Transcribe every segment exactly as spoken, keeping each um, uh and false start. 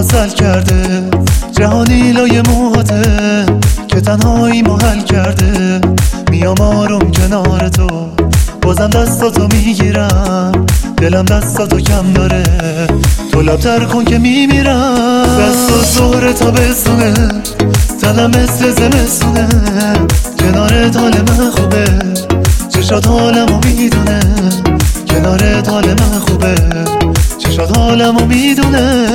وصل کرده، جهانی لای موهاته که تنهایی محل کرده. میام آروم کنار تو، بازم دستاتو میگیرم، دلم دستاتو کم داره، تو لبتر کن که میمیرم. دستات ظهر تا بسونه، تنم مثل زمستونه، کنارت حال من خوبه، چشات حالمو میدونه، کنارت حال من خوبه، چشات حالمو میدونه.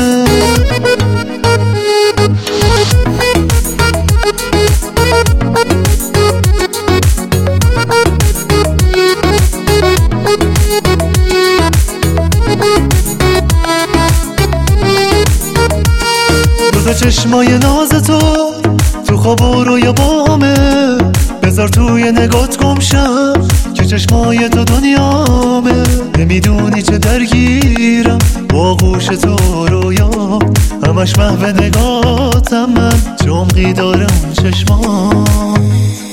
روز چشمای ناز تو تو خواب و رویا بامه، بذار توی نگات گمشم که چشمای تو دنیامه. نمیدونی چه درگیرم با آغوش تو رویا، همش محو نگاتم من، چمقی دارم چشمات.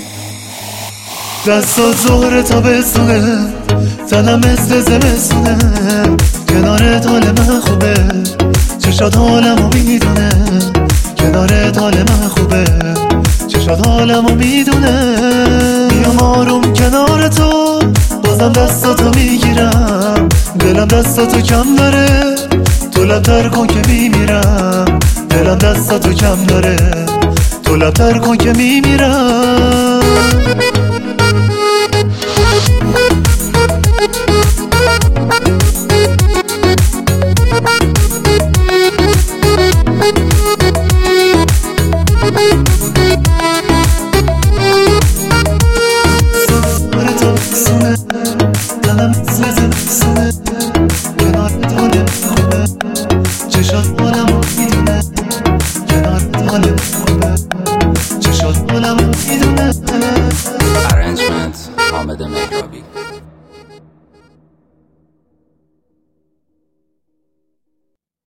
دستات ظهر تا بسونه، تنم مثل زمستونه، کنارت حال من خوبه، چشات حالمو میدونه، کنارت حال من خوبه، چشات حالمو میدونه. میام آروم کنار تو، بازم دستاتو میگیرم، دلم دستاتو کم داره، تو لبتر کن که میمیرم، دلم دستاتو کم داره، تو لبتر کن که میمیرم. دلم مثل زمستونه، کنارت حال خوبه، چشات حالمو میدونه، کنارت حال